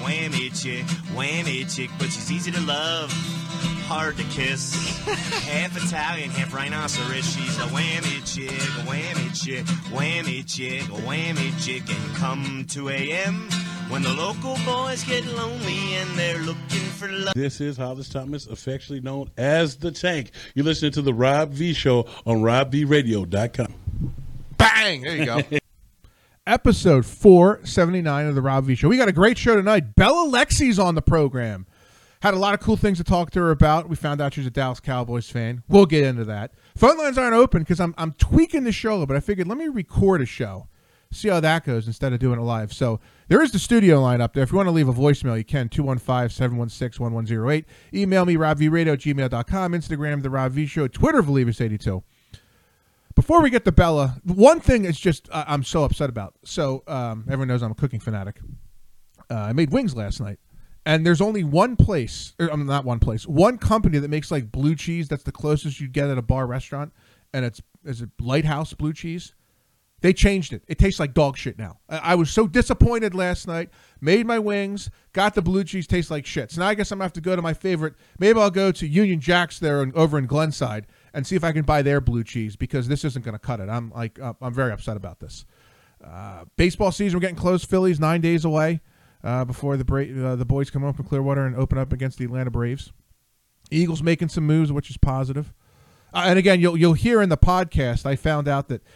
whammy chick, but she's easy to love, hard to kiss. Half Italian, half rhinoceros. She's a whammy chick, a whammy chick, whammy chick, a whammy chick. And come 2 a.m. when the local boys get lonely and they're looking for love. This is Hollis Thomas, affectionately known as The Tank. You're listening to The Rob V Show on RobVRadio.com. Bang! There you go. Episode 479 of The Rob V Show. We got a great show tonight. Bella Lexi's on the program. Had a lot of cool things to talk to her about. We found out she's a Dallas Cowboys fan. We'll get into that. Phone lines aren't open because I'm tweaking the show, but I figured let me record a show, see how that goes instead of doing it live. So there is the studio line up there. If you want to leave a voicemail, you can, 215-716-1108. Email me, robvradio@gmail.com. Instagram, The Rob V Show. Twitter, Valivis82. Before we get to Bella, one thing is just I'm so upset about. So everyone knows I'm a cooking fanatic. I made wings last night. And there's only one place, not one place, one company that makes like blue cheese. That's the closest you'd get at a bar restaurant. And is it Lighthouse Blue Cheese? They changed it. It tastes like dog shit now. I was so disappointed last night. Made my wings, got the blue cheese, tastes like shit. So now I guess I'm going to have to go to my favorite. Maybe I'll go to Union Jack's there over in Glenside and see if I can buy their blue cheese because this isn't going to cut it. I'm very upset about this. Baseball season, we're getting close. Phillies 9 days away. Before the boys come up in Clearwater and open up against the Atlanta Braves. Eagles making some moves, which is positive. And again, you'll hear in the podcast, I found out that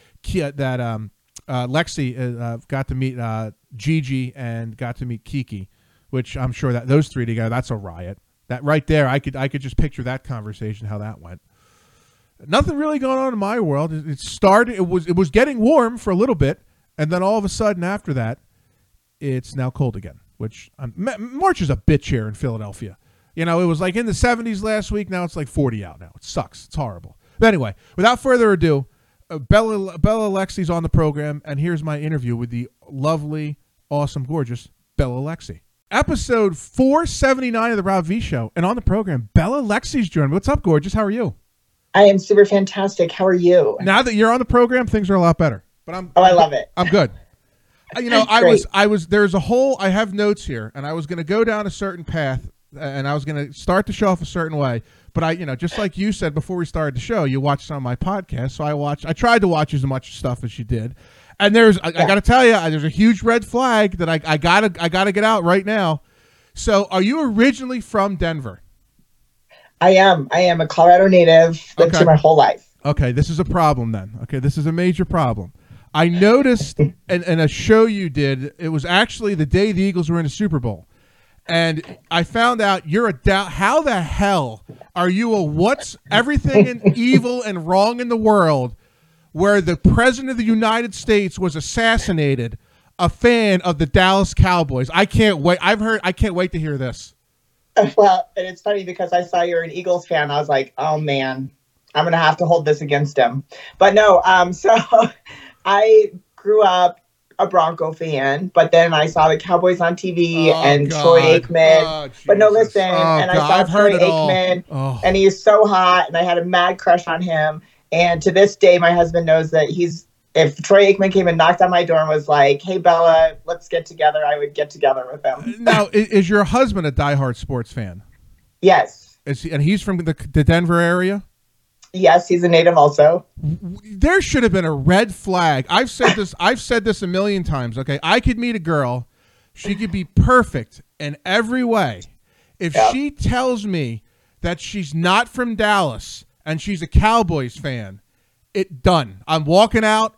Lexi got to meet Gigi and got to meet Kiki, which I'm sure that those three together, that's a riot. That right there, I could just picture that conversation, how that went. Nothing really going on in my world. It started. It was getting warm for a little bit, and then all of a sudden after that, it's now cold again, which March is a bitch here in Philadelphia. You know, it was like in the 70s last week. Now it's like 40 out now. It sucks. It's horrible. But anyway, without further ado, Bella Lexi's on the program, and here's my interview with the lovely, awesome, gorgeous Bella Lexi. Episode 479 of The Rob V Show, and on the program, Bella Lexi's joining me. What's up, gorgeous? How are you? I am super fantastic. How are you? Now that you're on the program, things are a lot better. But I love it. I'm good. You know, there's a whole, I have notes here, and I was going to go down a certain path, and I was going to start the show off a certain way, but just like you said before we started the show, you watched some of my podcasts, so I tried to watch as much stuff as you did, and I got to tell you, there's a huge red flag that I gotta get out right now. So, are you originally from Denver? I am a Colorado native, lived here my whole life. Okay, this is a problem then. Okay, this is a major problem. I noticed in a show you did, it was actually the day the Eagles were in the Super Bowl. And I found out you're how the hell are you what's everything in evil and wrong in the world where the president of the United States was assassinated, a fan of the Dallas Cowboys? I can't wait. I can't wait to hear this. Well, and it's funny because I saw you're an Eagles fan. I was like, oh man, I'm going to have to hold this against him. But no, so I grew up a Bronco fan, but then I saw the Cowboys on TV and Troy Aikman. But no, listen, and I saw Troy Aikman, and he is so hot, and I had a mad crush on him. And to this day, my husband knows that if Troy Aikman came and knocked on my door and was like, hey, Bella, let's get together, I would get together with him. Now, is your husband a diehard sports fan? Yes. And he's from the Denver area? Yes, he's a native also. There should have been a red flag. I've said this a million times, okay? I could meet a girl. She could be perfect in every way. If she tells me that she's not from Dallas and she's a Cowboys fan, done. I'm walking out.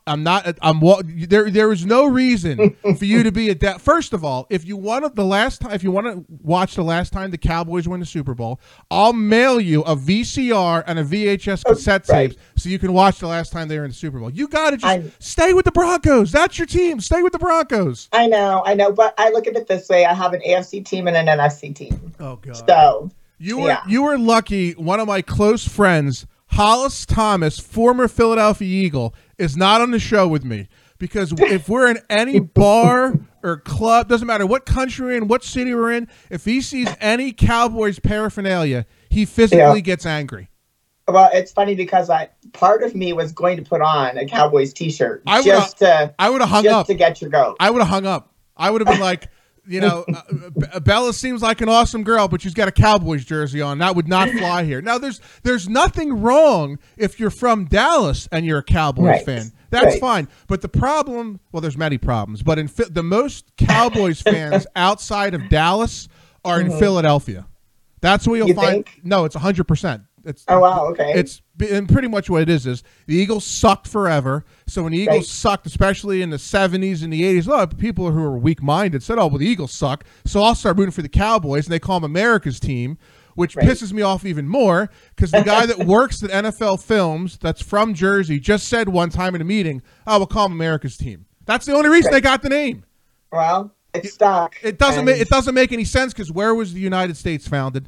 There is no reason for you to be First of all, if you want to watch the last time the Cowboys win the Super Bowl, I'll mail you a VCR and a VHS cassette tape so you can watch the last time they were in the Super Bowl. You got to just stay with the Broncos. That's your team. Stay with the Broncos. I know, but I look at it this way. I have an AFC team and an NFC team. Oh God. So you were lucky. One of my close friends, Hollis Thomas, former Philadelphia Eagle, is not on the show with me because if we're in any bar or club, doesn't matter what country we're in, what city we're in, if he sees any Cowboys paraphernalia, he physically gets angry. Well, it's funny because part of me was going to put on a Cowboys T-shirt I would have hung up to get your goat. I would have hung up. I would have been like, Bella seems like an awesome girl, but she's got a Cowboys jersey on. That would not fly here. Now, there's nothing wrong if you're from Dallas and you're a Cowboys fan. That's fine. But the problem, well, there's many problems, but the most Cowboys fans outside of Dallas are in Philadelphia. That's where you'll find. Think? No, it's 100%. Oh, wow, okay. It's and pretty much what it is the Eagles sucked forever. So when the Eagles sucked, especially in the 70s and the 80s, a lot of people who were weak-minded said, oh, well, the Eagles suck, so I'll start rooting for the Cowboys, and they call them America's team, which pisses me off even more because the guy that works at NFL Films that's from Jersey just said one time in a meeting, oh, we'll call them America's team. That's the only reason they got the name. Well, it's stuck. It doesn't make any sense because where was the United States founded?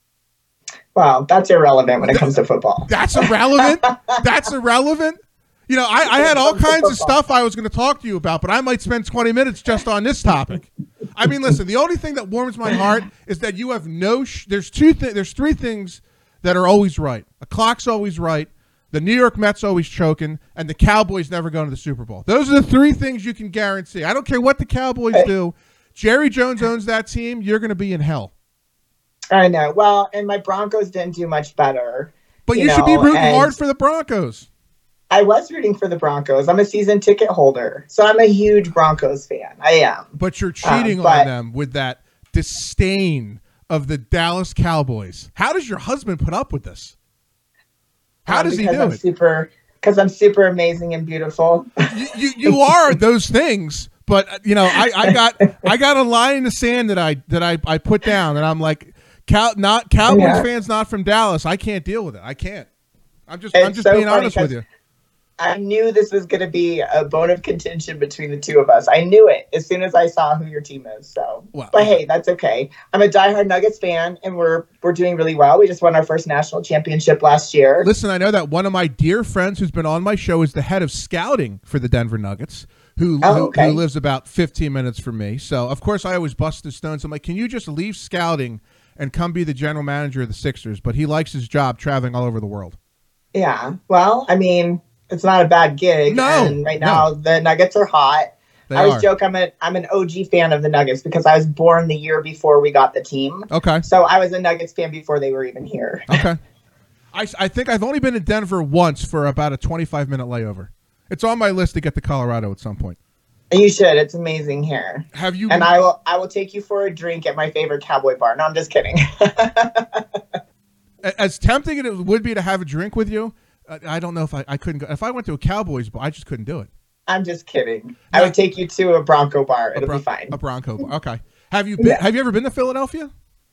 Well, that's irrelevant when it comes to football. That's irrelevant? That's irrelevant? I had all kinds of stuff I was going to talk to you about, but I might spend 20 minutes just on this topic. I mean, listen, the only thing that warms my heart is that you have there's three things that are always right. A clock's always right, the New York Mets always choking, and the Cowboys never going to the Super Bowl. Those are the three things you can guarantee. I don't care what the Cowboys do. Jerry Jones owns that team. You're going to be in hell. I know. Well, and my Broncos didn't do much better. But you should be rooting hard for the Broncos. I was rooting for the Broncos. I'm a season ticket holder, so I'm a huge Broncos fan. I am. But you're cheating on them with that disdain of the Dallas Cowboys. How does your husband put up with this? How does he do it? Because I'm super amazing and beautiful. You are those things, but I got a line in the sand that I put down, and I'm like, Cowboys fans not from Dallas. I can't deal with it. I can't. I'm just being honest with you. I knew this was going to be a bone of contention between the two of us. I knew it as soon as I saw who your team is. So, but hey, that's okay. I'm a diehard Nuggets fan, and we're doing really well. We just won our first national championship last year. Listen, I know that one of my dear friends who's been on my show is the head of scouting for the Denver Nuggets, who lives about 15 minutes from me. So, of course, I always bust his stones. I'm like, can you just leave scouting and come be the general manager of the Sixers? But he likes his job traveling all over the world. Yeah. Well, I mean, it's not a bad gig. No. And right now, the Nuggets are hot. I always joke I'm an OG fan of the Nuggets because I was born the year before we got the team. Okay. So I was a Nuggets fan before they were even here. Okay. I think I've only been in Denver once for about a 25-minute layover. It's on my list to get to Colorado at some point. You should. It's amazing here. Have you? And I will take you for a drink at my favorite cowboy bar. No, I'm just kidding. As tempting as it would be to have a drink with you, I don't know if I couldn't go. If I went to a Cowboys bar, I just couldn't do it. I'm just kidding. I would take you to a Bronco bar. It'll be fine. A Bronco bar. Okay. Have you been? Have you ever been to Philadelphia?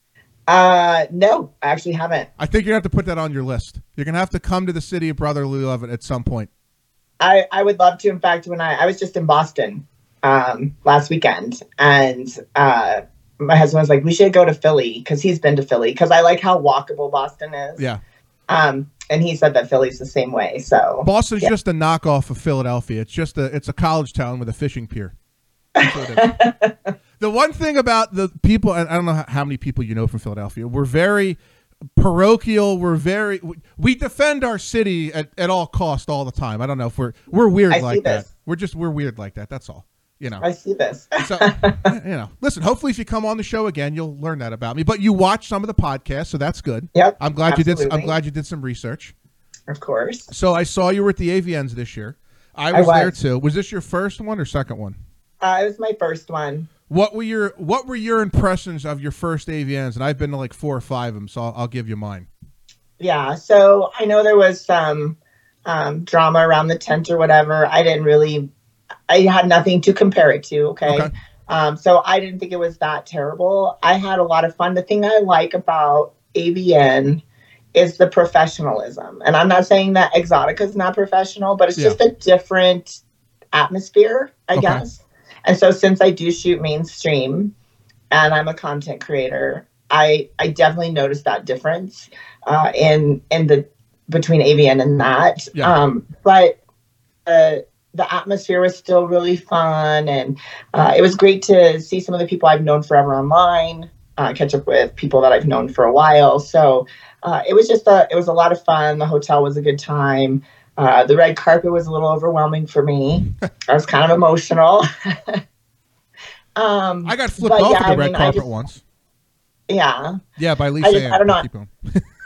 No, I actually haven't. I think you're gonna have to put that on your list. You're gonna have to come to the city of brotherly love at some point. I would love to. In fact, when I was just in Boston last weekend, and my husband was like, we should go to Philly because he's been to Philly because I like how walkable Boston is. Yeah. And he said that Philly's the same way. So Boston's just a knockoff of Philadelphia. It's a college town with a fishing pier. That's what it is. The one thing about the people, I don't know how many people you know from Philadelphia, we're very parochial. We defend our city at all cost all the time. I don't know if we're weird like that. We're weird like that. That's all. I see this. So, listen, hopefully if you come on the show again, you'll learn that about me. But you watch some of the podcasts, so that's good. Yep. I'm glad you did some research. Of course. So I saw you were at the AVNs this year. I was there too. Was this your first one or second one? It was my first one. What were your impressions of your first AVNs? And I've been to like 4 or 5 of them, so I'll give you mine. Yeah. So I know there was some drama around the tent or whatever. I had nothing to compare it to. Okay. So I didn't think it was that terrible. I had a lot of fun. The thing I like about AVN is the professionalism. And I'm not saying that Exotica is not professional, but it's just a different atmosphere, I guess. And so since I do shoot mainstream and I'm a content creator, I definitely noticed that difference in the between AVN and that. Yeah. But the atmosphere was still really fun, and it was great to see some of the people I've known forever online, catch up with people that I've known for a while. So it was a lot of fun. The hotel was a good time. The red carpet was a little overwhelming for me. I was kind of emotional. I got flipped but off yeah, of the I red mean, carpet once. Yeah. Yeah, by Lisa. I don't know. Keep going.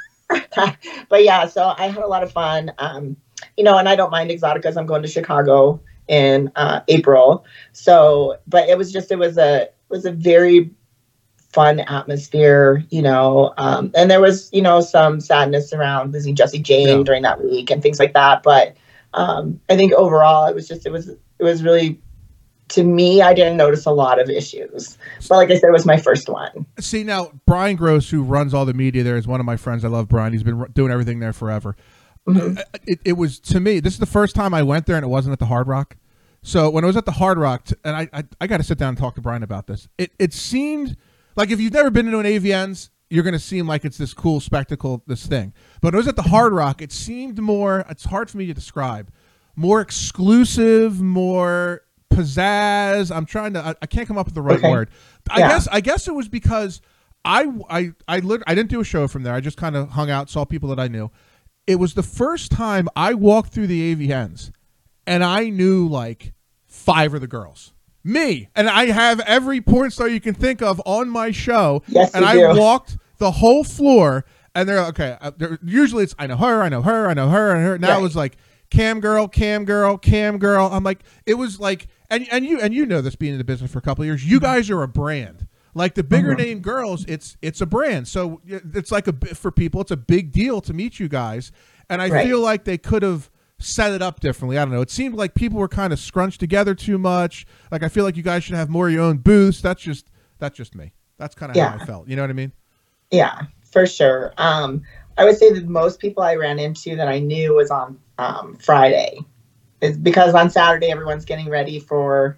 But yeah, so I had a lot of fun. And I don't mind Exoticas. I'm going to Chicago in April. So, but it was a very fun atmosphere, and there was, some sadness around losing Jessie Jane during that week and things like that. But I think overall it was really, to me, I didn't notice a lot of issues. But like I said, it was my first one. See, now, Brian Gross, who runs all the media there, is one of my friends. I love Brian. He's been doing everything there forever. Mm-hmm. It was, to me, this is the first time I went there and it wasn't at the Hard Rock. So when I was at the Hard Rock, and I got to sit down and talk to Brian about this, it seemed like, if you've never been to an AVN's, you're going to seem like it's this cool spectacle, this thing. But when it was at the Hard Rock, it seemed more, it's hard for me to describe, more exclusive, more pizzazz. I can't come up with the right word. I guess it was because I didn't do a show from there. I just kind of hung out, saw people that I knew. It was the first time I walked through the AVNs and I knew like 5 of the girls. Me. And I have every porn star you can think of on my show. Yes, and I walked the whole floor and they're okay. Usually it's I know her, I know her, I know her, and her. Now it was like cam girl, cam girl, cam girl. I'm like, it was like, and you know this, being in the business for a couple of years, you guys are a brand. Like the bigger name girls, it's a brand. So it's like for people, it's a big deal to meet you guys. And I feel like they could have set it up differently. I don't know. It seemed like people were kind of scrunched together too much. Like, I feel like you guys should have more of your own booths. That's just me. That's kind of how I felt. You know what I mean? Yeah, for sure. I would say that most people I ran into that I knew was on Friday. It's because on Saturday everyone's getting ready for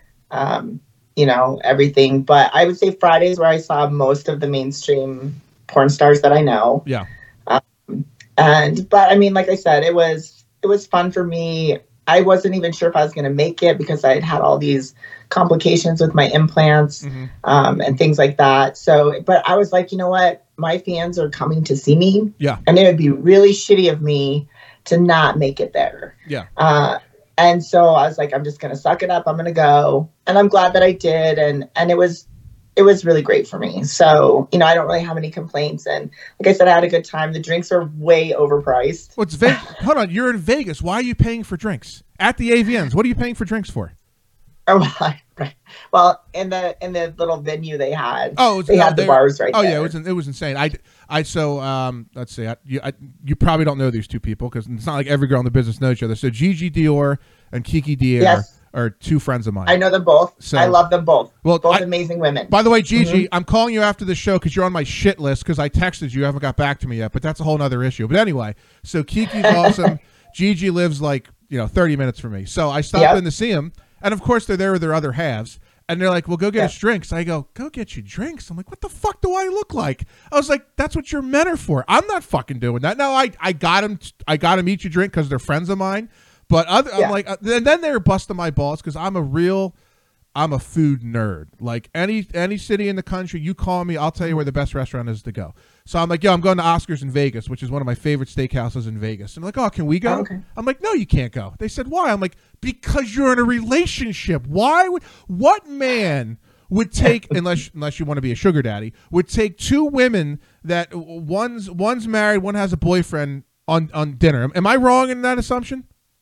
everything. But I would say Friday is where I saw most of the mainstream porn stars that I know. Yeah. But I mean, like I said, it was fun for me. I wasn't even sure if I was going to make it because I had all these complications with my implants and things like that. So, but I was like, you know what? My fans are coming to see me. Yeah. And it would be really shitty of me to not make it there. Yeah. And so I was like, I'm just going to suck it up. I'm going to go. And I'm glad that I did. And it was really great for me. So, I don't really have any complaints. And like I said, I had a good time. The drinks are way overpriced. Well, hold on. You're in Vegas. Why are you paying for drinks at the AVNs? What are you paying for drinks for? Oh, right. Well, in the little venue they had. They had the bars right there. Yeah, it was insane. Let's see. You probably don't know these two people because it's not like every girl in the business knows each other. So Gigi Dior and Kiki Dior are two friends of mine. I know them both. So, I love them both. Well, both amazing women. By the way, Gigi, I'm calling you after the show because you're on my shit list because I texted you. You haven't got back to me yet, but that's a whole other issue. But anyway, so Kiki's awesome. Gigi lives like 30 minutes from me. So I stopped in to see him. And of course, they're there with their other halves. And they're like, well, go get us drinks. I go get you drinks. I'm like, what the fuck do I look like? I was like, that's what your men are for. I'm not fucking doing that. No, I got him eat you drink because they're friends of mine. But I'm like, and then they were busting my balls because I'm a food nerd. Like any city in the country, you call me, I'll tell you where the best restaurant is to go. So I'm like, I'm going to Oscars in Vegas, which is one of my favorite steakhouses in Vegas. And they're like, oh, can we go? Okay. I'm like, no, you can't go. They said, why? I'm like, because you're in a relationship. What man would take, unless you want to be a sugar daddy, would take 2 women that one's married, one has a boyfriend on dinner? Am I wrong in that assumption?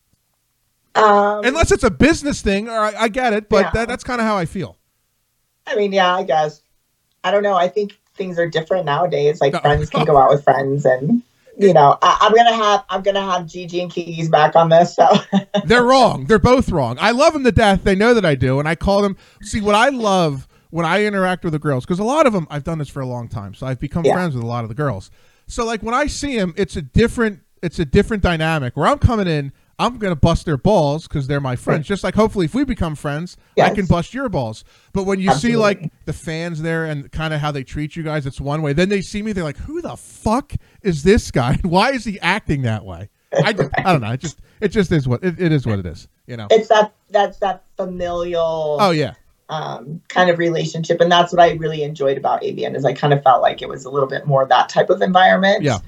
Unless it's a business thing, or I get it, but that's kind of how I feel. I mean, I guess. I don't know. I think things are different nowadays. Like friends can go out with friends, and I'm gonna have Gigi and Kiki's back on this. So they're wrong. They're both wrong. I love them to death. They know that I do, and I call them. See, what I love when I interact with the girls, because a lot of them, I've done this for a long time, so I've become friends with a lot of the girls. So like when I see them, it's a different dynamic. Where I'm coming in, I'm going to bust their balls because they're my friends. Just like hopefully if we become friends, I can bust your balls. But when you see like the fans there and kind of how they treat you guys, it's one way. Then they see me, they're like, who the fuck is this guy? Why is he acting that way? I don't know. It just is what it is what it is. It's that familial kind of relationship. And that's what I really enjoyed about AVN is I kind of felt like it was a little bit more that type of environment. Yeah.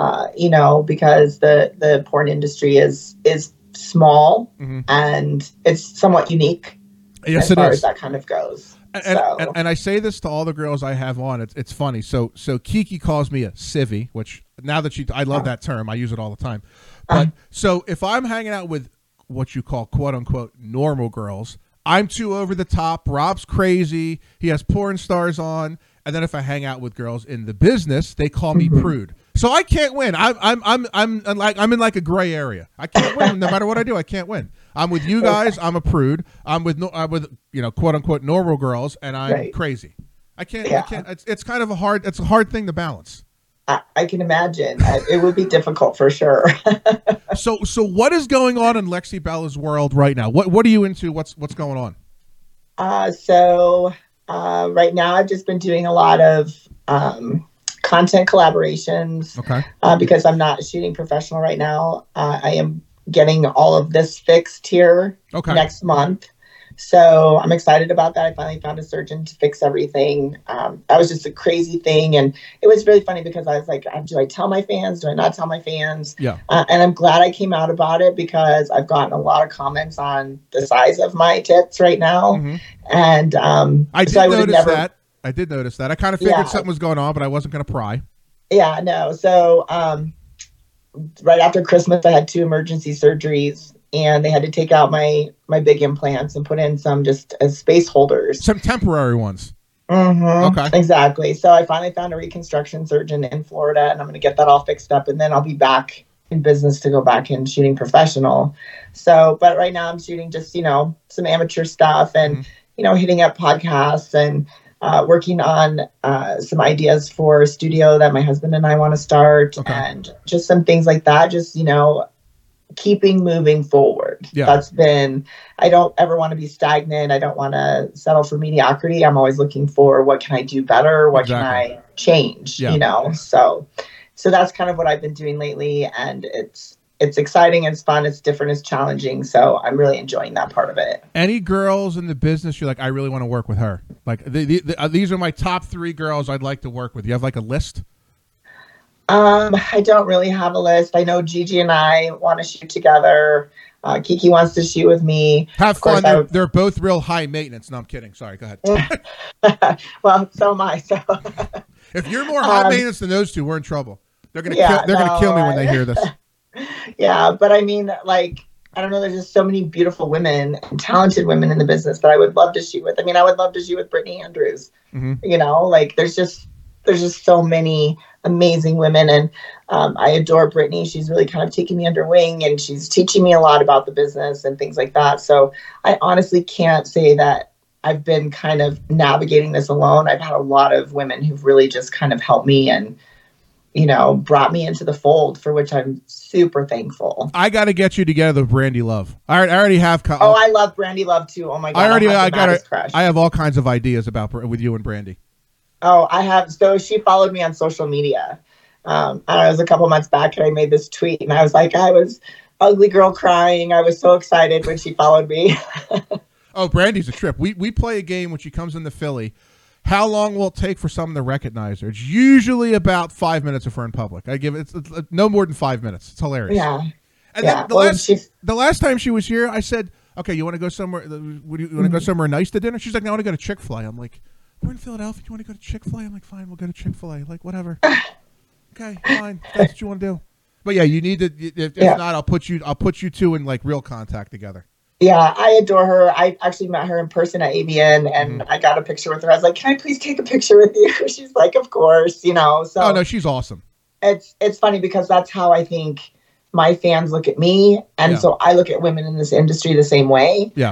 Because the porn industry is small and it's somewhat unique as far as that kind of goes. And I say this to all the girls I have on. It's funny. So Kiki calls me a civvy, which now that I love that term. I use it all the time. But so if I'm hanging out with what you call quote unquote normal girls, I'm too over the top. Rob's crazy. He has porn stars on. And then if I hang out with girls in the business, they call me prude. So I can't win. I'm in like a gray area. I can't win no matter what I do. I can't win. I'm with you guys. I'm a prude. I'm with quote unquote normal girls, and I'm crazy. I can't. It's kind of a hard thing to balance. I can imagine. It would be difficult for sure. So what is going on in Lexi Bella's world right now? What are you into? What's going on? Right now I've just been doing a lot of content collaborations. Okay. Because I'm not shooting professional right now. I am getting all of this fixed here next month. So I'm excited about that. I finally found a surgeon to fix everything. That was just a crazy thing. And it was really funny because I was like, do I tell my fans? Do I not tell my fans? Yeah. And I'm glad I came out about it because I've gotten a lot of comments on the size of my tits right now. Mm-hmm. And I did notice that. I kind of figured something was going on, but I wasn't going to pry. Yeah, no. So right after Christmas, I had 2 emergency surgeries. And they had to take out my big implants and put in some just as space holders. Some temporary ones. Mm-hmm. Okay. Exactly. So I finally found a reconstruction surgeon in Florida, and I'm going to get that all fixed up, and then I'll be back in business to go back in shooting professional. So, but right now I'm shooting just, some amateur stuff and, hitting up podcasts and working on some ideas for a studio that my husband and I want to start and just some things like that. Just, keeping moving forward. Yeah. I don't ever want to be stagnant. I don't want to settle for mediocrity. I'm always looking for what can I do better? What can I change? Yeah. So that's kind of what I've been doing lately. And it's exciting. It's fun. It's different. It's challenging. So I'm really enjoying that part of it. Any girls in the business you're like, I really want to work with her? Like these are my top 3 girls I'd like to work with. You have like a list? I don't really have a list. I know Gigi and I want to shoot together. Kiki wants to shoot with me. Have fun. They're both real high maintenance. No, I'm kidding. Sorry. Go ahead. Well, so am I. So if you're more high maintenance than those 2, we're in trouble. They're gonna kill me when they hear this. Yeah, but I mean, I don't know. There's just so many beautiful women and talented women in the business that I would love to shoot with. I mean, I would love to shoot with Brittany Andrews. Mm-hmm. There's just so many amazing women, and I adore Brittany. She's really kind of taking me under wing, and she's teaching me a lot about the business and things like that. So I honestly can't say that I've been kind of navigating this alone. I've had a lot of women who've really just kind of helped me and, brought me into the fold, for which I'm super thankful. I got to get you together with Brandy Love. I already have. I love Brandy Love too. Oh my God. I have all kinds of ideas with you and Brandy. Oh, I have. So she followed me on social media. It was a couple months back, and I made this tweet, and I was like, I was ugly girl crying. I was so excited when she followed me. Oh, Brandy's a trip. We play a game when she comes into Philly. How long will it take for someone to recognize her? It's usually about 5 minutes if we're in public. I give it's no more than 5 minutes. It's hilarious. Yeah. And then the last time she was here, I said, "Okay, you want to go somewhere? You want to go somewhere nice to dinner?" She's like, "No, I want to go to Chick-fil-A." I'm like, "We're in Philadelphia. You want to go to Chick-fil-A?" I'm like, "Fine, we'll go to Chick-fil-A." Like, whatever. Okay, fine. That's what you want to do. But yeah, you need to. If not, I'll put you 2 in like real contact together. Yeah, I adore her. I actually met her in person at AVN, and I got a picture with her. I was like, "Can I please take a picture with you?" She's like, "Of course." So. Oh no, she's awesome. It's funny because that's how I think my fans look at me, and so I look at women in this industry the same way. Yeah.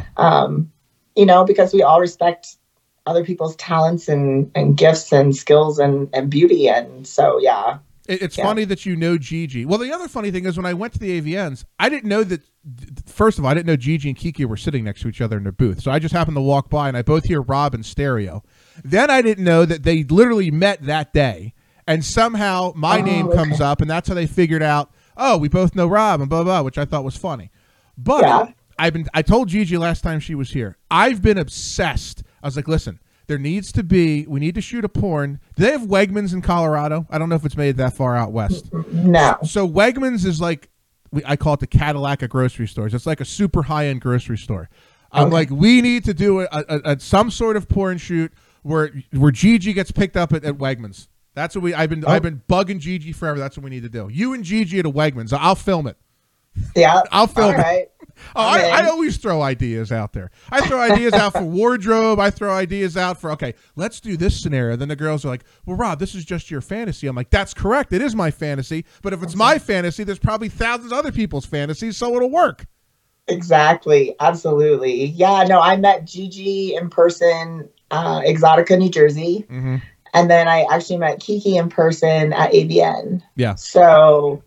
Because we all respect other people's talents and gifts and skills and beauty, and so yeah. It's funny that you know Gigi. Well, the other funny thing is when I went to the AVNs, I didn't know that. First of all, I didn't know Gigi and Kiki were sitting next to each other in their booth. So I just happened to walk by, and I both hear Rob in stereo. Then I didn't know that they literally met that day, and somehow my name comes up, and that's how they figured out, oh, we both know Rob and blah, blah, which I thought was funny. But I told Gigi last time she was here, I've been obsessed. I was like, listen, we need to shoot a porn. Do they have Wegmans in Colorado? I don't know if it's made that far out west. No. So Wegmans is like, I call it the Cadillac of grocery stores. It's like a super high-end grocery store. I'm like, we need to do some sort of porn shoot where Gigi gets picked up at Wegmans. That's what I've been bugging Gigi forever. That's what we need to do. You and Gigi at a Wegmans. I'll film it. Yeah. I'll film it. Right. I always throw ideas out there. I throw ideas out for wardrobe. I throw ideas out for, okay, let's do this scenario. Then the girls are like, well, Rob, this is just your fantasy. I'm like, that's correct. It is my fantasy. But if it's my fantasy, there's probably thousands of other people's fantasies, so it'll work. Exactly. Absolutely. Yeah, no, I met Gigi in person, Exotica, New Jersey. Mm-hmm. And then I actually met Kiki in person at AVN. Yeah. So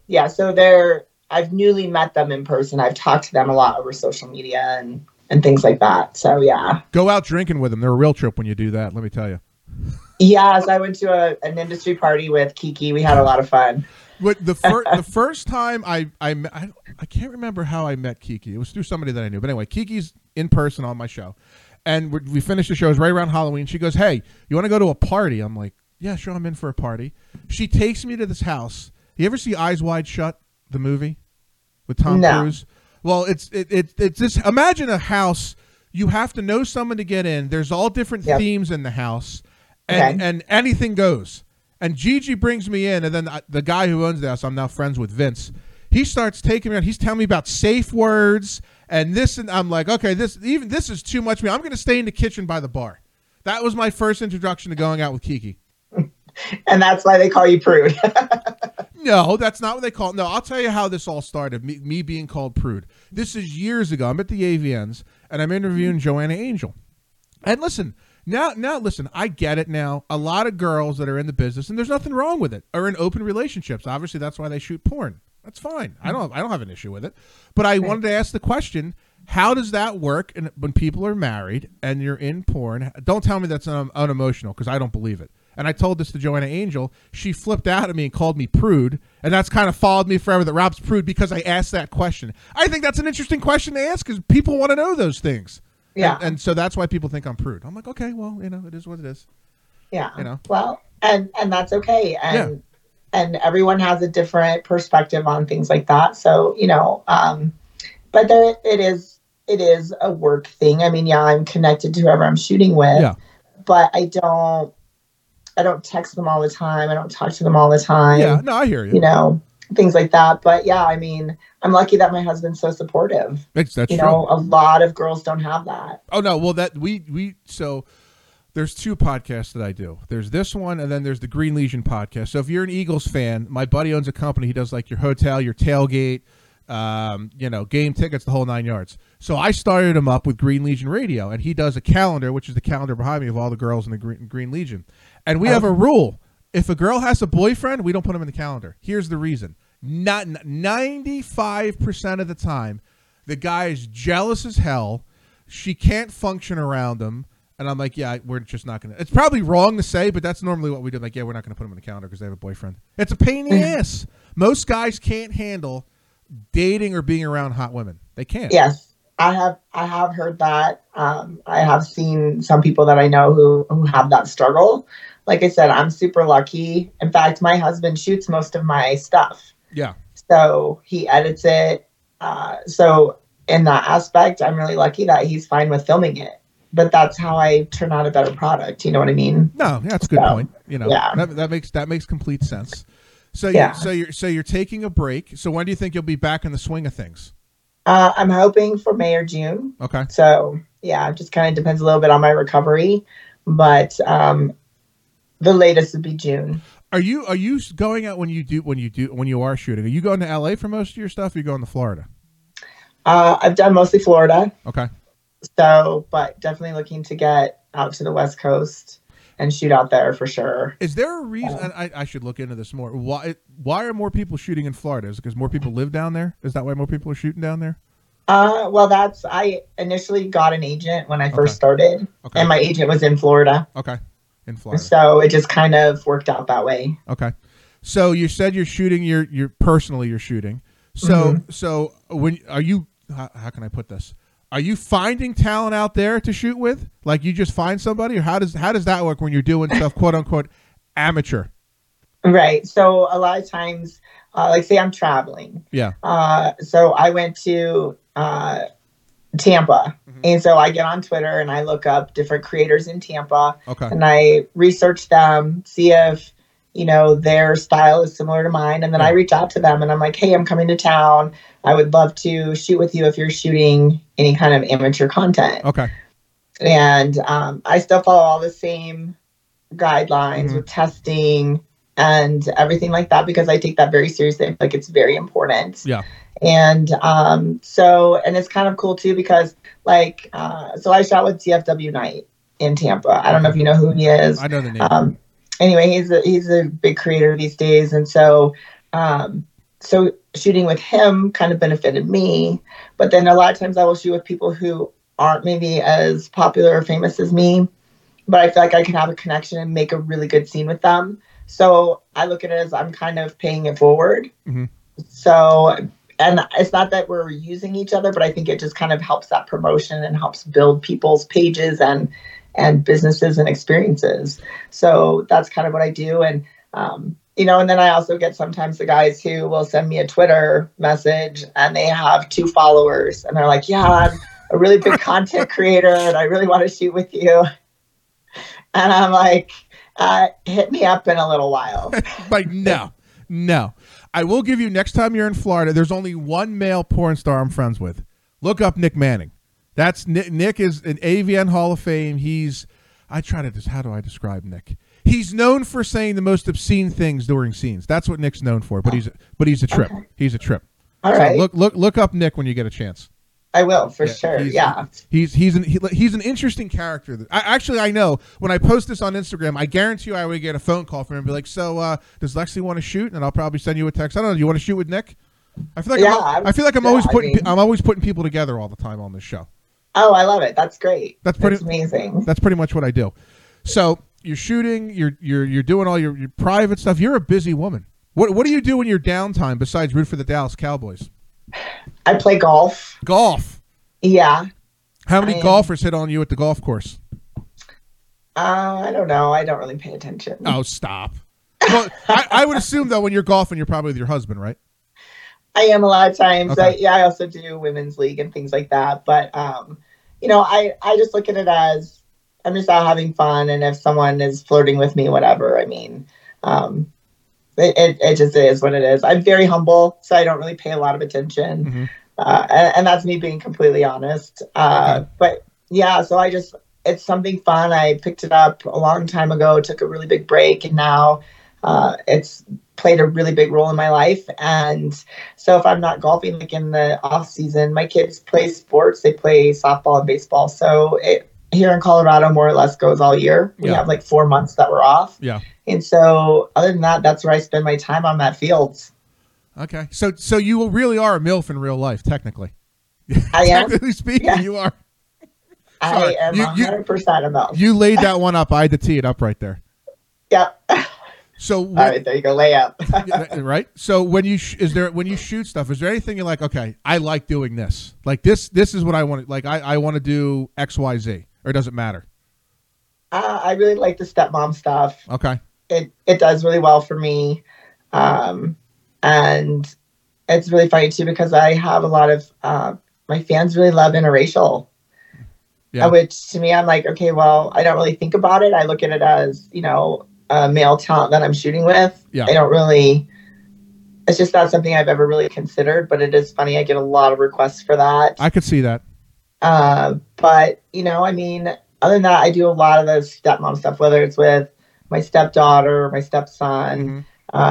I've newly met them in person. I've talked to them a lot over social media and things like that. So yeah. Go out drinking with them. They're a real trip when you do that, let me tell you. Yes, I went to an industry party with Kiki. We had a lot of fun. But the first time I can't remember how I met Kiki. It was through somebody that I knew. But anyway, Kiki's in person on my show. And we finished the show. It was right around Halloween. She goes, hey, you want to go to a party? I'm like, yeah, sure, I'm in for a party. She takes me to this house. You ever see Eyes Wide Shut, the movie with Tom Cruise? Well, it's this. Imagine a house. You have to know someone to get in. There's all different themes in the house, and anything goes. And Gigi brings me in, and then the guy who owns the house, I'm now friends with Vince. He starts taking me out. He's telling me about safe words and this, and I'm like, okay, this is too much for me. I'm going to stay in the kitchen by the bar. That was my first introduction to going out with Kiki. And that's why they call you prude. No, that's not what they call it. No, I'll tell you how this all started, me being called prude. This is years ago. I'm at the AVNs, and I'm interviewing Joanna Angel. And listen, now listen, I get it now. A lot of girls that are in the business, and there's nothing wrong with it, are in open relationships. Obviously, that's why they shoot porn. That's fine. I don't have an issue with it. But I wanted to ask the question, how does that work when people are married and you're in porn? Don't tell me that's unemotional, because I don't believe it. And I told this to Joanna Angel. She flipped out at me and called me prude. And that's kind of followed me forever, that Rob's prude, because I asked that question. I think that's an interesting question to ask, because people want to know those things. Yeah. And so that's why people think I'm prude. I'm like, okay, well, it is what it is. Yeah. Well, and that's okay. And everyone has a different perspective on things like that. So, but it is a work thing. I mean, I'm connected to whoever I'm shooting with, but I don't text them all the time. I don't talk to them all the time. Yeah, no, I hear you. Things like that. But yeah, I mean, I'm lucky that my husband's so supportive. That's true. A lot of girls don't have that. Oh no, well so there's two podcasts that I do. There's this one, and then there's the Green Legion podcast. So if you're an Eagles fan, my buddy owns a company. He does like your hotel, your tailgate, game tickets, the whole 9 yards. So I started him up with Green Legion Radio, and he does a calendar, which is the calendar behind me of all the girls in the Green Legion. And we have a rule. If a girl has a boyfriend, we don't put him in the calendar. Here's the reason. Not 95% of the time, the guy is jealous as hell. She can't function around him. And I'm like, yeah, we're just not going to. It's probably wrong to say, but that's normally what we do. Like, yeah, we're not going to put them in the calendar because they have a boyfriend. It's a pain in the ass. Most guys can't handle dating or being around hot women. They can't. Yes, I have heard that. I have seen some people that I know who have that struggle. Like I said, I'm super lucky. In fact, my husband shoots most of my stuff. Yeah. So he edits it. So in that aspect, I'm really lucky that he's fine with filming it. But that's how I turn out a better product. You know what I mean? No, that's a good point. That makes complete sense. So you're taking a break. So when do you think you'll be back in the swing of things? I'm hoping for May or June. Okay. So yeah, it just kind of depends a little bit on my recovery, but the latest would be June. Are you going out when you are shooting? Are you going to LA for most of your stuff? Or are you going to Florida? I've done mostly Florida. Okay. So, but definitely looking to get out to the West Coast and shoot out there for sure. Is there a reason? I should look into this more. Why are more people shooting in Florida? Is it because more people live down there? Is that why more people are shooting down there? Well, I initially got an agent when I first started, and my agent was in Florida. Okay, in Florida. So it just kind of worked out that way. Okay, so you said you're shooting. You're personally shooting. So so when are you? How can I put this? Are you finding talent out there to shoot with? Like you just find somebody, or how does that work when you're doing stuff quote unquote amateur? Right. So a lot of times, like say I'm traveling. Yeah. So I went to Tampa. And so I get on Twitter and I look up different creators in Tampa Okay. and I research them, see if, their style is similar to mine. And then I reach out to them and I'm like, hey, I'm coming to town. I would love to shoot with you if you're shooting any kind of amateur content. Okay. And I still follow all the same guidelines with testing and everything like that because I take that very seriously. Like it's very important. Yeah. And and it's kind of cool too because so I shot with DFW Knight in Tampa. I don't know if you know who he is. I know the name. Anyway, he's a big creator these days, and so so shooting with him kind of benefited me. But then a lot of times I will shoot with people who aren't maybe as popular or famous as me, but I feel like I can have a connection and make a really good scene with them. So I look at it as I'm kind of paying it forward. So, and it's not that we're using each other, but I think it just kind of helps that promotion and helps build people's pages and businesses and experiences. So that's kind of what I do. And, and then I also get sometimes the guys who will send me a Twitter message and they have 2 followers and they're like, yeah, I'm a really big content creator and I really want to shoot with you. And I'm like, hit me up in a little while. Like, no. I will give you, next time you're in Florida, there's only one male porn star I'm friends with. Look up Nick Manning. That's Nick. Nick is an AVN Hall of Fame. How do I describe Nick? He's known for saying the most obscene things during scenes. That's what Nick's known for. But he's a trip. Okay. He's a trip. All right. Look up Nick when you get a chance. I will for sure. Yeah. He's an interesting character. I know when I post this on Instagram, I guarantee you I would get a phone call from him and be like, so does Lexi want to shoot? And I'll probably send you a text. I don't know. Do you want to shoot with Nick? I feel like I'm always putting people together all the time on this show. Oh, I love it. That's great. That's amazing. That's pretty much what I do. So you're shooting, you're doing all your private stuff. You're a busy woman. What do you do in your downtime besides root for the Dallas Cowboys? I play golf. Golf? Yeah. How many golfers hit on you at the golf course? I don't know. I don't really pay attention. Oh, stop. Well, I would assume, though, when you're golfing, you're probably with your husband, right? I am a lot of times. Okay. I also do women's league and things like that. But, I just look at it as I'm just out having fun. And if someone is flirting with me, whatever, I mean, it just is what it is. I'm very humble, so I don't really pay a lot of attention. And that's me being completely honest. Okay. But yeah, so it's something fun. I picked it up a long time ago, took a really big break, and now it's played a really big role in my life. And so if I'm not golfing, like in the off season, my kids play sports. They play softball and baseball. So here in Colorado, more or less goes all year. We have like 4 months that we're off. Yeah. And so other than that, that's where I spend my time on that fields. Okay. So you really are a MILF in real life, technically. I am. Technically speaking, Yeah. you are. I am 100% a MILF. You laid that one up. I had to tee it up right there. Yeah. So all right, there you go. Lay up. Right. So when you shoot stuff, is there anything you're like, okay, I like doing this. Like this is what I want. Like I want to do X, Y, Z, or does it matter? I really like the stepmom stuff. Okay. It does really well for me, and it's really funny too because I have a lot of my fans really love interracial. Yeah. Which to me, I'm like, okay, well, I don't really think about it. I look at it as a male talent that I'm shooting with. Yeah. I don't really. It's just not something I've ever really considered, but it is funny. I get a lot of requests for that. I could see that. But I mean, other than that, I do a lot of the stepmom stuff, whether it's with my stepdaughter, my stepson,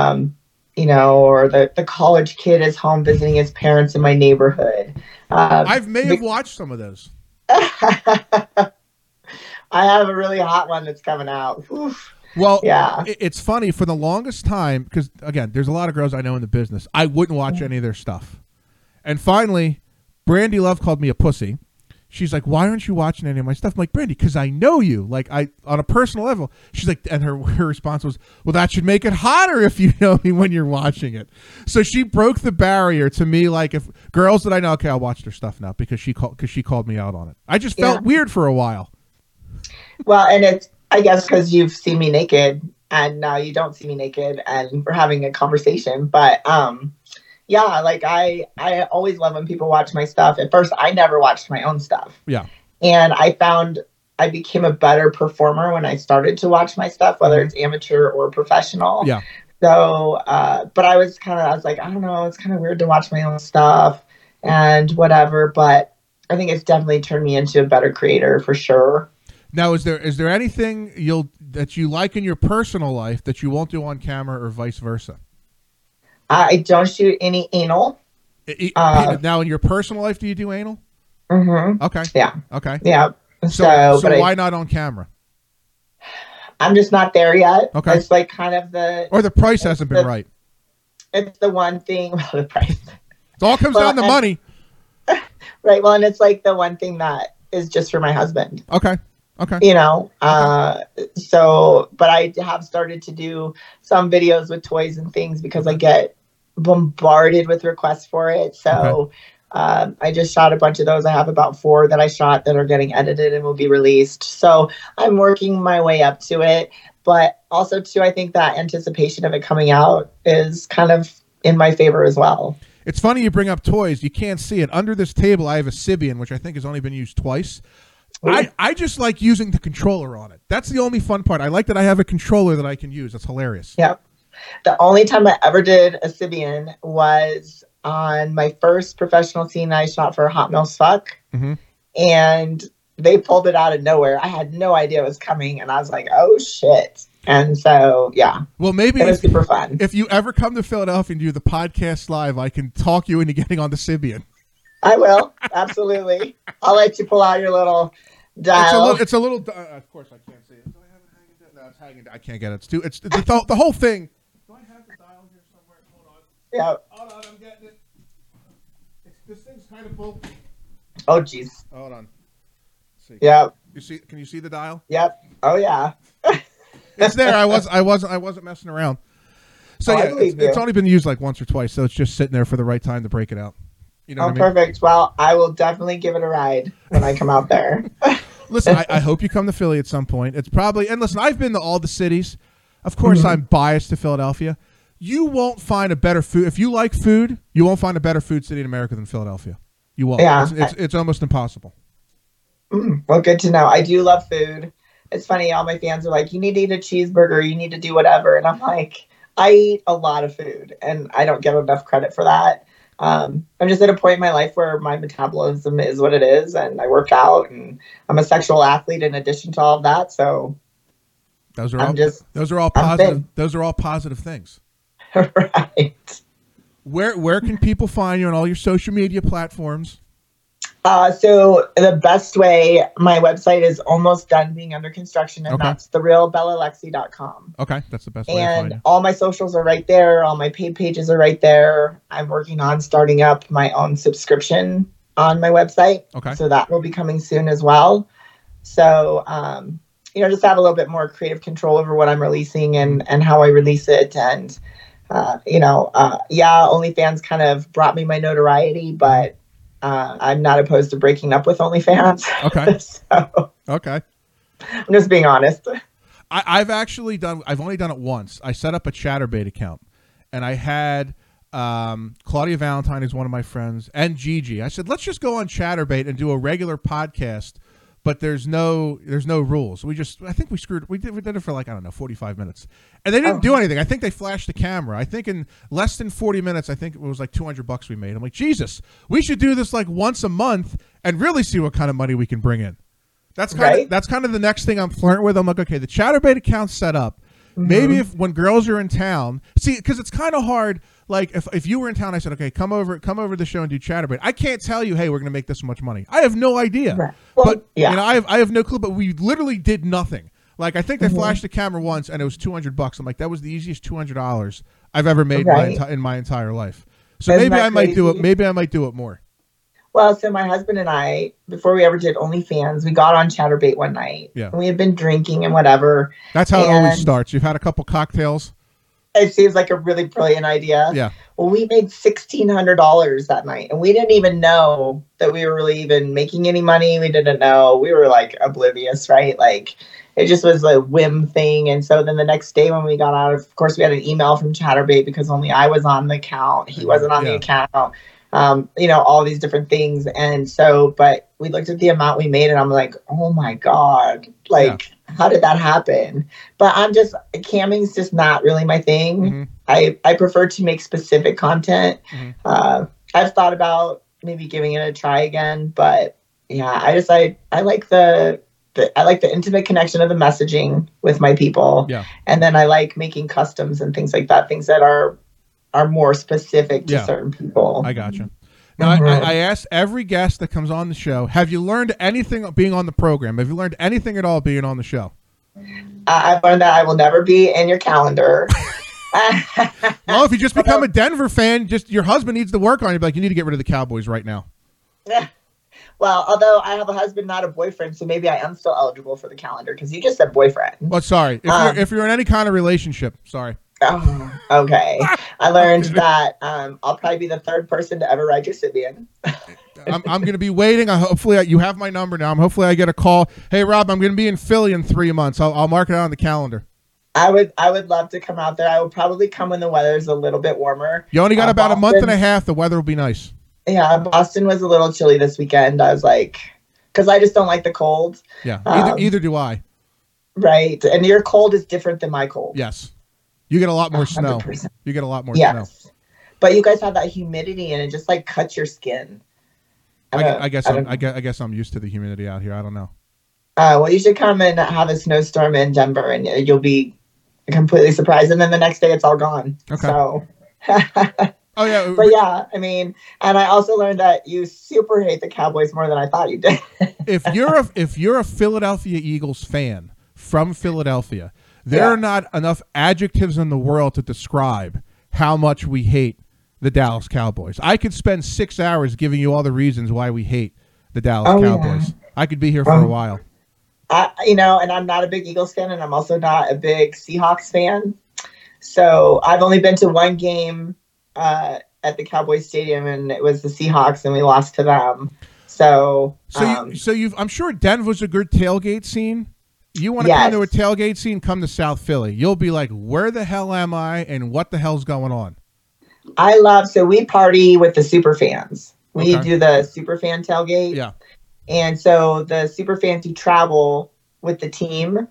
or the college kid is home visiting his parents in my neighborhood. I may have watched some of those. I have a really hot one that's coming out. Oof. Well, yeah, it's funny for the longest time because, again, there's a lot of girls I know in the business. I wouldn't watch any of their stuff. And finally, Brandy Love called me a pussy. She's like, why aren't you watching any of my stuff? I'm like, Brandy, because I know you. Like, on a personal level. She's like, and her response was, well, that should make it hotter if you know me when you're watching it. So she broke the barrier to me. Like, if girls that I know, okay, I'll watch their stuff now because she called me out on it. I just felt weird for a while. Well, and it's, I guess, because you've seen me naked and now you don't see me naked and we're having a conversation. But, yeah, like I always love when people watch my stuff. At first, I never watched my own stuff. Yeah. And I found I became a better performer when I started to watch my stuff, whether it's amateur or professional. Yeah. So, but I was like, I don't know, it's kind of weird to watch my own stuff and whatever. But I think it's definitely turned me into a better creator for sure. Now, is there anything that you like in your personal life that you won't do on camera or vice versa? I don't shoot any anal. Now, in your personal life, do you do anal? Mm-hmm. Okay. Yeah. Okay. Yeah. So why not on camera? I'm just not there yet. Okay. It's like kind of or the price hasn't been right. It's the one thing. Well, the price. It all comes down to money. Right. Well, and it's like the one thing that is just for my husband. Okay. Okay. You know, but I have started to do some videos with toys and things because I get bombarded with requests for it. So I just shot a bunch of those. I have about 4 that I shot that are getting edited and will be released. So I'm working my way up to it. But also, too, I think that anticipation of it coming out is kind of in my favor as well. It's funny you bring up toys. You can't see it. Under this table, I have a Sybian, which I think has only been used twice. I just like using the controller on it. That's the only fun part. I like that I have a controller that I can use. That's hilarious. Yep. The only time I ever did a Sybian was on my first professional scene I shot for Hot Mills Fuck. Mm-hmm. And they pulled it out of nowhere. I had no idea it was coming. And I was like, oh, shit. And so, yeah. Well, maybe it was super fun. If you ever come to Philadelphia and do the podcast live, I can talk you into getting on the Sybian. I will. Absolutely. I'll let you pull out your little dial. It's a little of course, I can't see it. Do I have it hanging down? No, it's hanging down. I can't get it. It's the whole thing. Do I have the dial here somewhere? Hold on. Yeah. Hold on. I'm getting it. This thing's kind of bulky. Oh, jeez. Hold on. Let's see. Yep. Can you see the dial? Yep. Oh, yeah. It's there. I wasn't messing around. So yeah, it's only been used like once or twice, so it's just sitting there for the right time to break it out. You know what I mean? Perfect. Well, I will definitely give it a ride when I come out there. Listen, I hope you come to Philly at some point. It's probably, and listen, I've been to all the cities. Of course, I'm biased to Philadelphia. You won't find a better food. If you like food, you won't find a better food city in America than Philadelphia. You won't. Yeah. It's almost impossible. Well, good to know. I do love food. It's funny. All my fans are like, you need to eat a cheeseburger. You need to do whatever. And I'm like, I eat a lot of food and I don't get enough credit for that. I'm just at a point in my life where my metabolism is what it is, and I work out, and I'm a sexual athlete in addition to all of that. So those are all positive. Those are all positive things. Right. Where can people find you on all your social media platforms? So the best way, my website is almost done being under construction, and that's therealbellalexi.com. Okay, that's the best way to find you. And all my socials are right there. All my paid pages are right there. I'm working on starting up my own subscription on my website. Okay. So that will be coming soon as well. So, just have a little bit more creative control over what I'm releasing and how I release it. And, OnlyFans kind of brought me my notoriety, but I'm not opposed to breaking up with OnlyFans. Okay. Okay. I'm just being honest. I've only done it once. I set up a Chatterbait account, and I had Claudia Valentine is one of my friends, and Gigi. I said, let's just go on Chatterbait and do a regular podcast, but there's no rules. We did it for 45 minutes, and they didn't do anything. I think they flashed the camera. I think in less than 40 minutes, I think it was like $200 we made. I'm like, Jesus, we should do this like once a month and really see what kind of money we can bring in. That's kind of the next thing I'm flirting with. I'm like, okay, the Chatterbait account's set up. Maybe when girls are in town, because it's kind of hard. Like if you were in town, I said, okay, come over to the show and do Chatterbait. I can't tell you, hey, we're going to make this much money. I have no idea. Right. Well, I have no clue. But we literally did nothing. Like I think they flashed the camera once, and it was $200. I'm like, that was the easiest $200 I've ever made in my entire life. So maybe I might do it. Maybe I might do it more. Well, so my husband and I, before we ever did OnlyFans, we got on Chatterbait one night. Yeah. And we had been drinking and whatever. That's how it always starts. You've had a couple cocktails. It seems like a really brilliant idea. Yeah. Well, we made $1,600 that night, and we didn't even know that we were really even making any money. We didn't know. We were like oblivious, right? Like it just was a whim thing. And so then the next day when we got out, of course, we had an email from Chatterbait because only I was on the account. He wasn't on the account. All these different things. And so, but we looked at the amount we made and I'm like, oh my God, how did that happen? But camming's just not really my thing. I prefer to make specific content. I've thought about maybe giving it a try again, but yeah, I like the intimate connection of the messaging with my people. Yeah. And then I like making customs and things like that, things that are more specific to certain people. I gotcha. Now, I asked every guest that comes on the show, have you learned anything being on the program? Have you learned anything at all being on the show? I've learned that I will never be in your calendar. Well, if you just become a Denver fan, just your husband needs to work on you. Like, you need to get rid of the Cowboys right now. Well, although I have a husband, not a boyfriend, so maybe I am still eligible for the calendar because you just said boyfriend. Well, sorry. If you're in any kind of relationship, sorry. Oh, okay. I learned that I'll probably be the third person to ever ride your Sibian. I'm going to be waiting. Hopefully, you have my number now. Hopefully, I get a call. Hey, Rob, I'm going to be in Philly in 3 months. I'll mark it out on the calendar. I would love to come out there. I will probably come when the weather's a little bit warmer. You only got about a month and a half. The weather will be nice. Yeah, Boston was a little chilly this weekend. I was like, because I just don't like the cold. Yeah, either do I. Right, and your cold is different than my cold. Yes. You get a lot more 100%. snow. You get a lot more snow. But you guys have that humidity and it just like cuts your skin. I guess I'm used to the humidity out here. I don't know. Well, you should come and have a snowstorm in Denver and you'll be completely surprised. And then the next day it's all gone. Okay. So. Oh yeah. But yeah, I mean, and I also learned that you super hate the Cowboys more than I thought you did. If you're a Philadelphia Eagles fan from Philadelphia, there are not enough adjectives in the world to describe how much we hate the Dallas Cowboys. I could spend 6 hours giving you all the reasons why we hate the Dallas Cowboys. Yeah. I could be here for a while. And I'm not a big Eagles fan, and I'm also not a big Seahawks fan. So I've only been to one game at the Cowboys Stadium, and it was the Seahawks, and we lost to them. I'm sure Denver's a good tailgate scene. You want to come to a tailgate scene, come to South Philly. You'll be like, where the hell am I and what the hell's going on? So we party with the super fans. We do the super fan tailgate. Yeah. And so the super fans who travel with the team,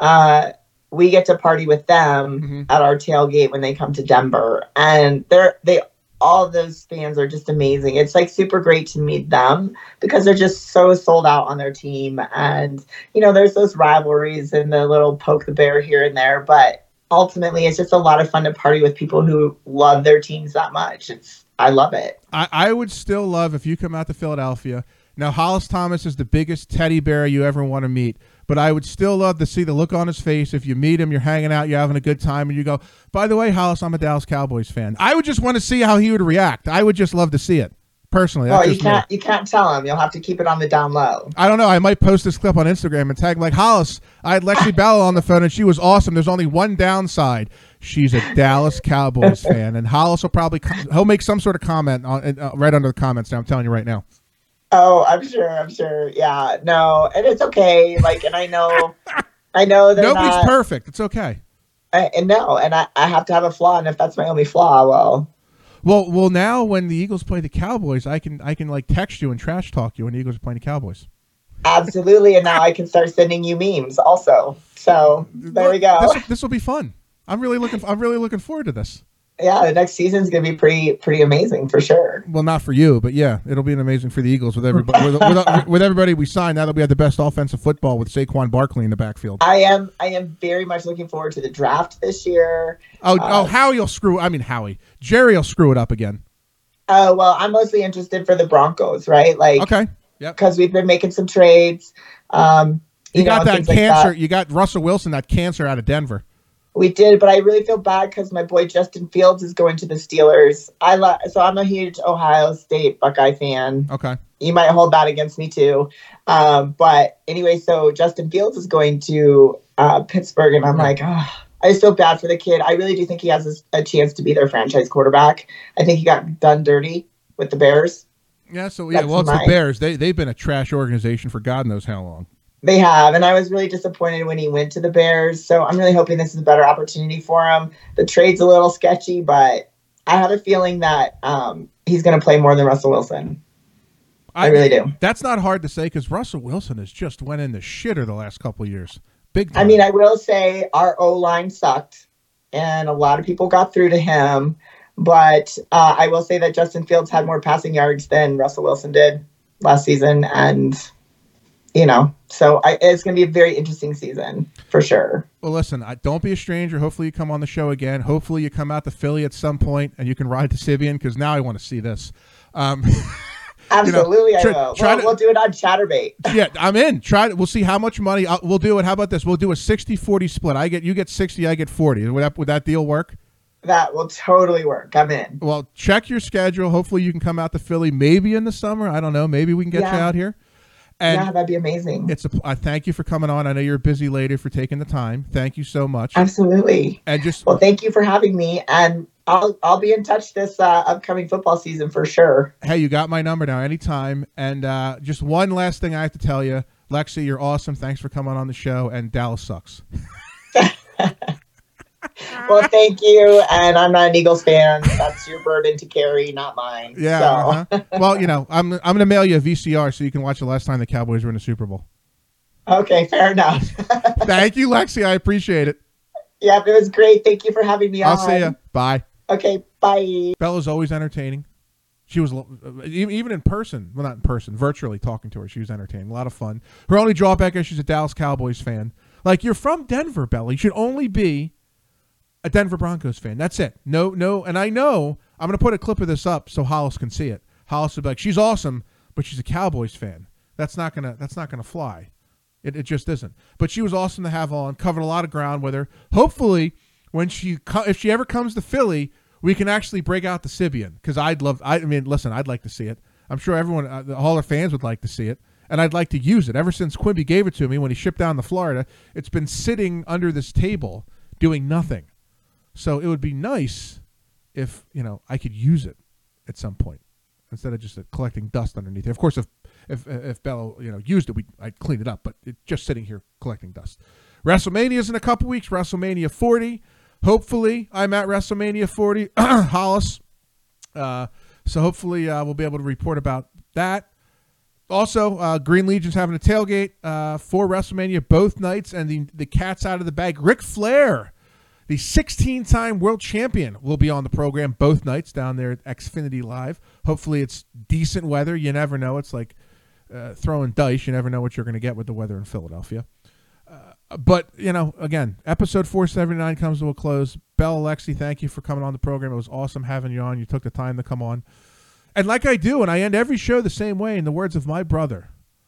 we get to party with them at our tailgate when they come to Denver. And all of those fans are just amazing. It's like super great to meet them because they're just so sold out on their team. And, there's those rivalries and the little poke the bear here and there. But ultimately, it's just a lot of fun to party with people who love their teams that much. I love it. I would still love if you come out to Philadelphia. Now, Hollis Thomas is the biggest teddy bear you ever want to meet. But I would still love to see the look on his face. If you meet him, you're hanging out, you're having a good time, and you go, by the way, Hollis, I'm a Dallas Cowboys fan. I would just want to see how he would react. I would just love to see it, personally. Oh, you can't tell him. You'll have to keep it on the down low. I don't know. I might post this clip on Instagram and tag like, Hollis, I had Lexi Bell on the phone, and she was awesome. There's only one downside. She's a Dallas Cowboys fan. And Hollis will he'll make some sort of comment right under the comments now. I'm telling you right now. Oh, I'm sure. Yeah, no, and it's okay. Like, and I know that nobody's perfect. It's okay. I have to have a flaw, and if that's my only flaw, well, now when the Eagles play the Cowboys, I can like text you and trash talk you when the Eagles are playing the Cowboys. Absolutely, and now I can start sending you memes also. So there we go. This will be fun. I'm really looking forward to this. Yeah, the next season's gonna be pretty amazing for sure. Well, not for you, but yeah, it'll be amazing for the Eagles with everybody. with everybody we signed. Now that we have the best offensive football with Saquon Barkley in the backfield. I am very much looking forward to the draft this year. Howie will Howie. Jerry will screw it up again. Oh well, I'm mostly interested for the Broncos, right? Like, okay, yeah, because we've been making some trades. You got that cancer. You got Russell Wilson, that cancer out of Denver. We did, but I really feel bad because my boy Justin Fields is going to the Steelers. So I'm a huge Ohio State Buckeye fan. Okay. You might hold that against me too. But anyway, so Justin Fields is going to Pittsburgh, and I'm like, I just feel bad for the kid. I really do think he has a chance to be their franchise quarterback. I think he got done dirty with the Bears. Yeah, it's the Bears. They've been a trash organization for God knows how long. They have, and I was really disappointed when he went to the Bears. So I'm really hoping this is a better opportunity for him. The trade's a little sketchy, but I have a feeling that he's going to play more than Russell Wilson. I really do. That's not hard to say because Russell Wilson has just went in the shitter the last couple of years. Big time. I mean, I will say our O-line sucked, and a lot of people got through to him. But I will say that Justin Fields had more passing yards than Russell Wilson did last season. And, so it's going to be a very interesting season for sure. Well, listen, don't be a stranger. Hopefully you come on the show again. Hopefully you come out to Philly at some point and you can ride to Sibian because now I want to see this. Absolutely, I will. We'll do it on Chatterbait. Yeah, I'm in. We'll see how much money. We'll do it. How about this? We'll do a 60-40 split. You get 60, I get 40. Would that deal work? That will totally work. I'm in. Well, check your schedule. Hopefully you can come out to Philly maybe in the summer. I don't know. Maybe we can get you out here. And that'd be amazing. I thank you for coming on. I know you're a busy lady for taking the time. Thank you so much. Absolutely. And thank you for having me. And I'll be in touch this upcoming football season for sure. Hey, you got my number now anytime. And just one last thing I have to tell you. Lexi, you're awesome. Thanks for coming on the show. And Dallas sucks. Well, thank you. And I'm not an Eagles fan. That's your burden to carry, not mine. Yeah. So. Well, I'm going to mail you a VCR so you can watch the last time the Cowboys were in the Super Bowl. Okay, fair enough. Thank you, Lexi. I appreciate it. Yeah, it was great. Thank you for having me on. I'll see you. Bye. Okay, bye. Bella's always entertaining. She was, even in person, well, not in person, virtually talking to her, she was entertaining. A lot of fun. Her only drawback is she's a Dallas Cowboys fan. Like, you're from Denver, Bella. You should only be a Denver Broncos fan. That's it. No, and I know, I'm going to put a clip of this up so Hollis can see it. Hollis will be like, she's awesome, but she's a Cowboys fan. That's not gonna fly. It just isn't. But she was awesome to have on, covered a lot of ground with her. Hopefully, if she ever comes to Philly, we can actually break out the Sibian because I'd like to see it. I'm sure everyone, all our fans would like to see it. And I'd like to use it. Ever since Quimby gave it to me when he shipped down to Florida, it's been sitting under this table doing nothing. So it would be nice if, I could use it at some point instead of just collecting dust underneath it. Of course, if Bella, used it, I'd clean it up, but it's just sitting here collecting dust. WrestleMania is in a couple weeks, WrestleMania 40. Hopefully, I'm at WrestleMania 40, Hollis. So hopefully we'll be able to report about that. Also, Green Legion's having a tailgate for WrestleMania both nights, and the cat's out of the bag. Ric Flair, the 16-time world champion, will be on the program both nights down there at Xfinity Live. Hopefully it's decent weather. You never know. It's like throwing dice. You never know what you're going to get with the weather in Philadelphia. But, again, episode 479 comes to a close. Bella, Lexi, thank you for coming on the program. It was awesome having you on. You took the time to come on. And like I do, and I end every show the same way, in the words of my brother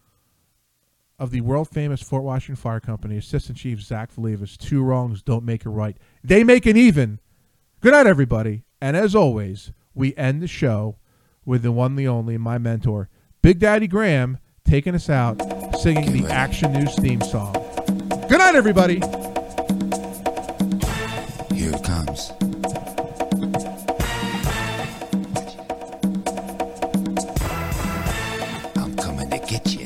of the world-famous Fort Washington Fire Company, Assistant Chief Zach Valivas, 2 wrongs don't make a right. They make an even. Good night, everybody. And as always, we end the show with the one, the only, my mentor, Big Daddy Graham, taking us out, singing the Action News theme song. Good night, everybody. Here it comes. I'm coming to get you.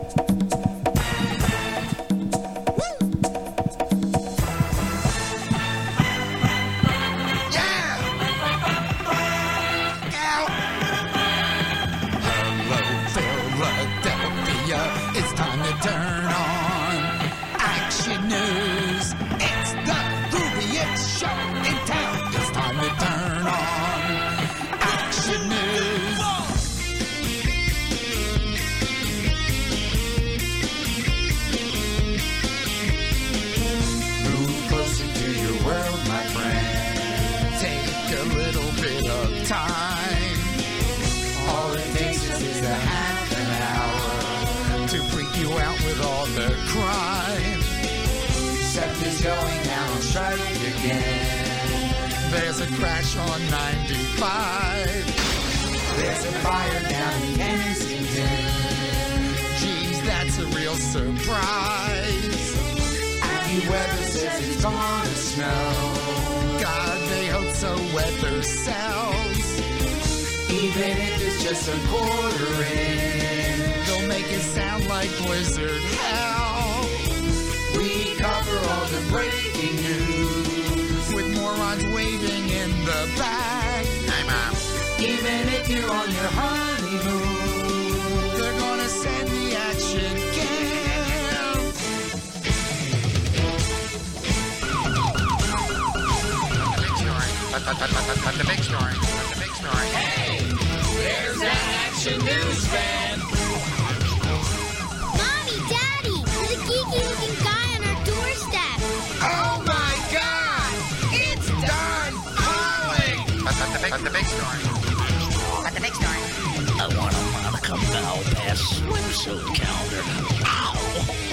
It's time to turn on Action News. It's the grooviest show in town. It's time to turn on Action News. Move closer to your world, my friend. Take a little bit of time. All it takes is a half an hour to freak you out with all the crime. Seth is going out on strike again. There's a crash on 95. There's a fire down in Kensington. Geez, that's a real surprise. AccuWeather says it's gonna snow. God, they hope so weather sells. Even if it's just a quarter inch, they'll make it sound like blizzard hell. world of breaking news. With morons waving in the back. Hi, Mom. Even if you're on your honeymoon, they're gonna send the action cam. The big story. The big story. Hey, there's that action news fan. Mommy, Daddy, there's a geeky-looking guy on our doorstep. Oh my God! It's Don Calling. But the big story. But the big story. I want a Monica Bell Bass swimsuit calendar. Ow!